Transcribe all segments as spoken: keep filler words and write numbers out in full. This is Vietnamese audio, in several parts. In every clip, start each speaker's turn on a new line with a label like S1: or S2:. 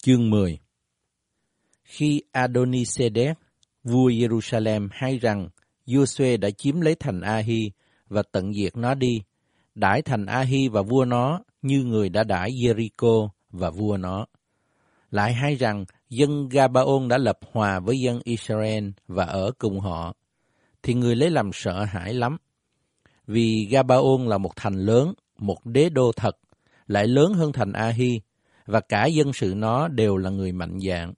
S1: Chương mười. Khi Adoni-Sedec, vua Jerusalem hay rằng Giô-suê đã chiếm lấy thành A-hi và tận diệt nó đi, đãi thành A-hi và vua nó như người đã đãi Jericho và vua nó. Lại hay rằng dân Gabaon đã lập hòa với dân Israel và ở cùng họ, thì người lấy làm sợ hãi lắm. Vì Gabaon là một thành lớn, một đế đô thật, lại lớn hơn thành A-hi, và cả dân sự nó đều là người mạnh dạn.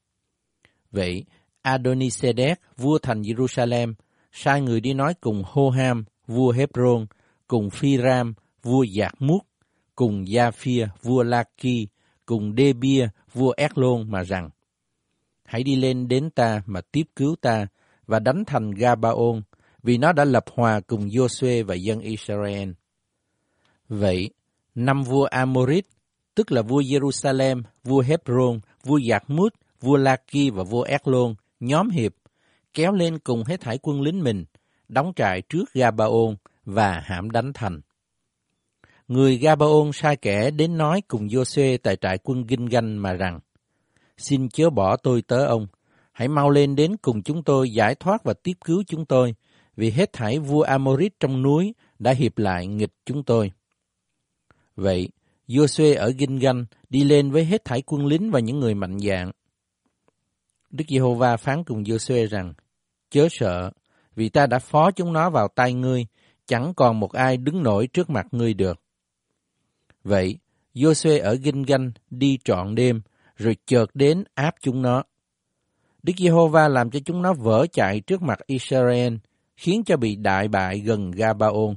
S1: Vậy, Adoni-Sedec, vua thành Jerusalem, sai người đi nói cùng Hô-ham, vua Hebron, cùng Phi-ram, vua Giạc-mút, cùng Gia-phia, vua La-ki, cùng Đê-bia, vua Ét-lôn mà rằng: hãy đi lên đến ta mà tiếp cứu ta và đánh thành Gabaon, vì nó đã lập hòa cùng Giô-suê và dân Israel. Vậy, năm vua Amorit, tức là vua Jerusalem, vua Hebron, vua Giạc-mút, vua La-ki và vua Ét-lôn nhóm hiệp, kéo lên cùng hết thảy quân lính mình, đóng trại trước Gabaon và hãm đánh thành. Người Gabaon sai kẻ đến nói cùng Giô-suê tại trại quân Ginh-ganh mà rằng: xin chớ bỏ tôi tớ ông, hãy mau lên đến cùng chúng tôi giải thoát và tiếp cứu chúng tôi, vì hết thảy vua Amorit trong núi đã hiệp lại nghịch chúng tôi. Vậy, Giô-suê ở Ginh-ganh đi lên với hết thảy quân lính và những người mạnh dạn. Đức Giê-hô-va phán cùng Giô-suê rằng: chớ sợ, vì ta đã phó chúng nó vào tay ngươi, chẳng còn một ai đứng nổi trước mặt ngươi được. Vậy, Giô-suê ở Ginh-ganh đi trọn đêm, rồi chợt đến áp chúng nó. Đức Giê-hô-va làm cho chúng nó vỡ chạy trước mặt Israel, khiến cho bị đại bại gần Gabaon.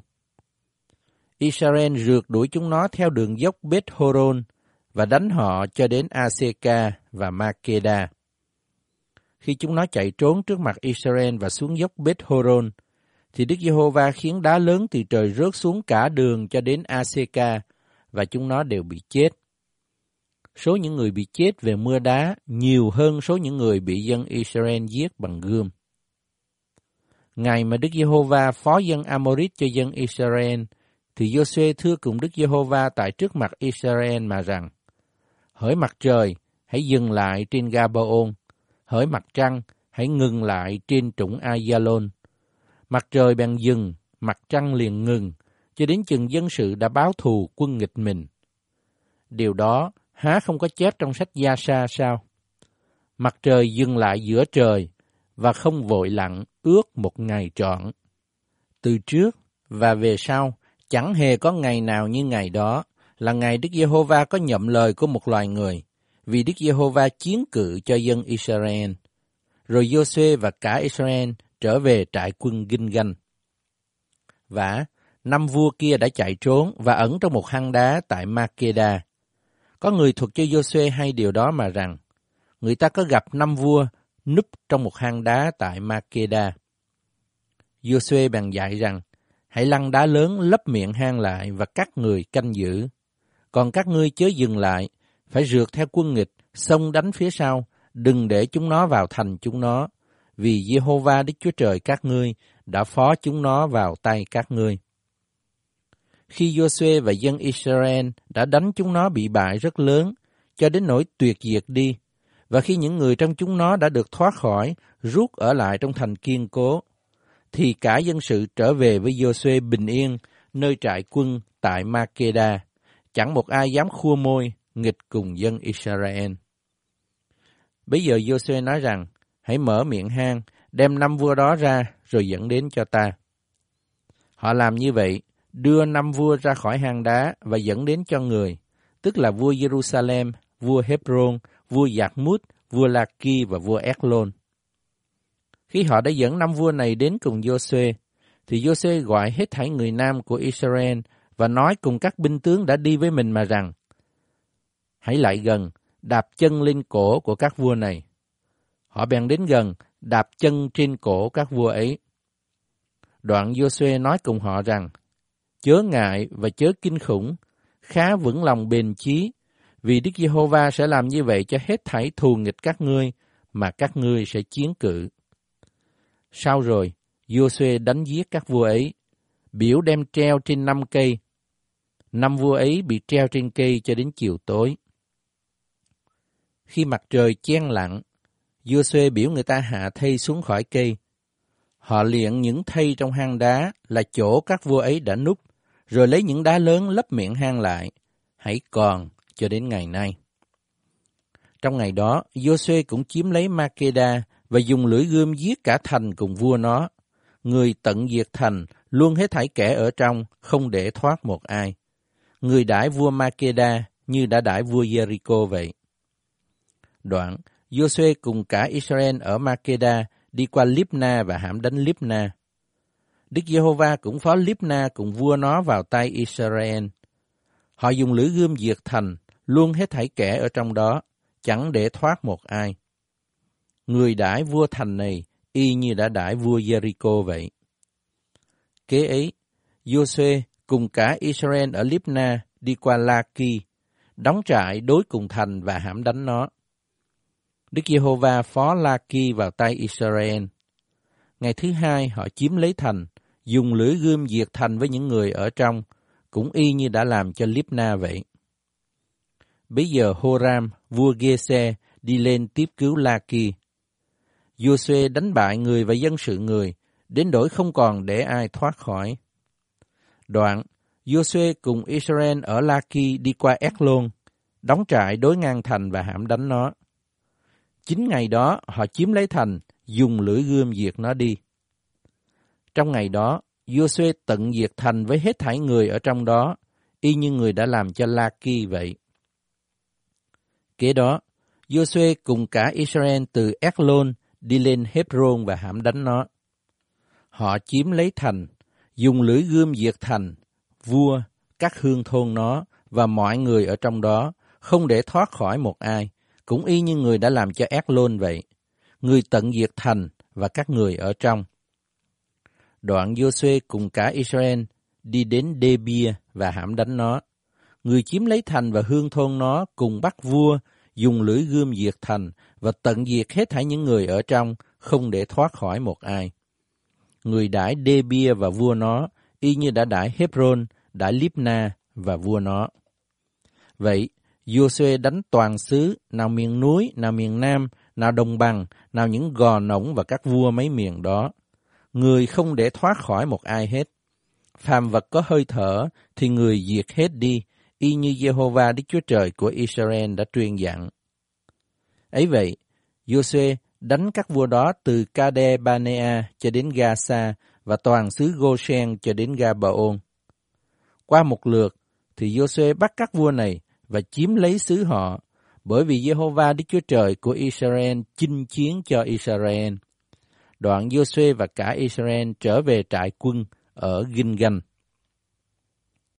S1: Israel rượt đuổi chúng nó theo đường dốc Beth-horon và đánh họ cho đến A-sê-ca và Ma-kê-đa. Khi chúng nó chạy trốn trước mặt Israel và xuống dốc Beth-horon, thì Đức Giê-hô-va khiến đá lớn từ trời rớt xuống cả đường cho đến A-sê-ca, và chúng nó đều bị chết. Số những người bị chết về mưa đá nhiều hơn số những người bị dân Israel giết bằng gươm. Ngày mà Đức Giê-hô-va phó dân Amorit cho dân Israel, thì Giô-suê thưa cùng Đức Giê-hô-va tại trước mặt Israel mà rằng: hỡi mặt trời, hãy dừng lại trên Gabaon, hỡi mặt trăng, hãy ngừng lại trên trũng Ai-da-lôn. Mặt trời bèn dừng, mặt trăng liền ngừng, cho đến chừng dân sự đã báo thù quân nghịch mình. Điều đó há không có chép trong sách Gia-sa sao? Mặt trời dừng lại giữa trời, và không vội lặn ước một ngày trọn. Từ trước và về sau, chẳng hề có ngày nào như ngày đó, là ngày Đức Giê-hô-va có nhậm lời của một loài người, vì Đức Giê-hô-va chiến cự cho dân Israel. Rồi Giô-suê và cả Israel trở về trại quân Ginh-ganh. Vả, năm vua kia đã chạy trốn và ẩn trong một hang đá tại Ma-kê-đa. Có người thuật cho Giô-suê hay điều đó mà rằng: người ta có gặp năm vua núp trong một hang đá tại Ma-kê-đa. Giô-suê bèn dạy rằng: hãy lăn đá lớn lấp miệng hang lại và các người canh giữ. Còn các ngươi chớ dừng lại, phải rượt theo quân nghịch, xông đánh phía sau, đừng để chúng nó vào thành chúng nó, vì Giê-hô-va Đức Chúa Trời các ngươi đã phó chúng nó vào tay các ngươi. Khi Giô-suê và dân Israel đã đánh chúng nó bị bại rất lớn, cho đến nỗi tuyệt diệt đi, và khi những người trong chúng nó đã được thoát khỏi, rút ở lại trong thành kiên cố, thì cả dân sự trở về với Giô-suê bình yên, nơi trại quân tại Ma-kê-đa. Chẳng một ai dám khua môi nghịch cùng dân Israel. Bây giờ Giô-suê nói rằng: hãy mở miệng hang, đem năm vua đó ra, rồi dẫn đến cho ta. Họ làm như vậy, đưa năm vua ra khỏi hang đá và dẫn đến cho người, tức là vua Jerusalem, vua Hebron, vua Giạc-mút, vua La-ki và vua Ét-lôn. Khi họ đã dẫn năm vua này đến cùng Giô-suê, thì Giô-suê gọi hết thảy người nam của Israel và nói cùng các binh tướng đã đi với mình mà rằng: hãy lại gần, đạp chân lên cổ của các vua này. Họ bèn đến gần, đạp chân trên cổ các vua ấy. Đoạn Giô-suê nói cùng họ rằng: chớ ngại và chớ kinh khủng, khá vững lòng bền chí, vì Đức Giê-hô-va sẽ làm như vậy cho hết thảy thù nghịch các ngươi, mà các ngươi sẽ chiến cự. Sau rồi, Giô-suê đánh giết các vua ấy, biểu đem treo trên năm cây. Năm vua ấy bị treo trên cây cho đến chiều tối. Khi mặt trời chen lặng, Giô-suê biểu người ta hạ thây xuống khỏi cây. Họ liệng những thây trong hang đá là chỗ các vua ấy đã núp, rồi lấy những đá lớn lấp miệng hang lại, hãy còn cho đến ngày nay. Trong ngày đó, Giô-suê cũng chiếm lấy Ma-kê-đa và dùng lưỡi gươm giết cả thành cùng vua nó. Người tận diệt thành, luôn hết thảy kẻ ở trong, không để thoát một ai. Người đãi vua Ma-kê-đa như đã đãi vua Giê-ri-cô vậy. Đoạn, Giô-suê cùng cả Israel ở Ma-kê-đa đi qua Líp-na và hãm đánh Líp-na. Đức Giê-hô-va cũng phó Líp-na cùng vua nó vào tay Israel. Họ dùng lưỡi gươm diệt thành, luôn hết thảy kẻ ở trong đó, chẳng để thoát một ai. Người đãi vua thành này y như đã đãi vua Giê-ri-cô vậy. Kế ấy, Giô-suê cùng cả Israel ở Líp-na đi qua La-ki, đóng trại đối cùng thành và hãm đánh nó. Đức Giê-hô-va phó La-ki vào tay Israel. Ngày thứ hai họ chiếm lấy thành, dùng lưỡi gươm diệt thành với những người ở trong, cũng y như đã làm cho Líp-na vậy. Bấy giờ Hô-ram, vua Ghê-se, đi lên tiếp cứu La-ki. Giô-suê đánh bại người và dân sự người, đến nỗi không còn để ai thoát khỏi. Đoạn, Giô-suê cùng Israel ở La-ki đi qua Ét-lôn, đóng trại đối ngang thành và hãm đánh nó. Chính ngày đó họ chiếm lấy thành, dùng lưỡi gươm diệt nó đi. Trong ngày đó, Giô-suê tận diệt thành với hết thảy người ở trong đó, y như người đã làm cho La-ki vậy. Kế đó, Giô-suê cùng cả Israel từ Ét-lôn đi lên Hép-rôn và hãm đánh nó. Họ chiếm lấy thành, dùng lưỡi gươm diệt thành, vua, các hương thôn nó và mọi người ở trong đó, không để thoát khỏi một ai, cũng y như người đã làm cho Ét-lôn vậy. Người tận diệt thành và các người ở trong. Đoạn Giô-suê cùng cả Israel đi đến Đê-bia và hãm đánh nó. Người chiếm lấy thành và hương thôn nó cùng bắt vua, dùng lưỡi gươm diệt thành và tận diệt hết thảy những người ở trong, không để thoát khỏi một ai. Người đãi Đê-bia và vua nó, y như đã đãi Hép-rôn, đãi Líp-na và vua nó. Vậy, Giô-suê đánh toàn xứ, nào miền núi, nào miền nam, nào đồng bằng, nào những gò nổng và các vua mấy miền đó. Người không để thoát khỏi một ai hết. Phàm vật có hơi thở thì người diệt hết đi, y như Giê-hô-va Đức Chúa Trời của Israel đã truyền dặn. Ấy vậy, Giô-suê đánh các vua đó từ Ca-đê-ba-nê-a cho đến Ga-sa và toàn xứ Gô-sen cho đến Ga-ba-ôn. Qua một lượt thì Giô-suê bắt các vua này và chiếm lấy xứ họ, bởi vì Giê-hô-va Đức Chúa Trời của Israel chinh chiến cho Israel. Đoạn Giô-suê và cả Israel trở về trại quân ở Ginh-ganh.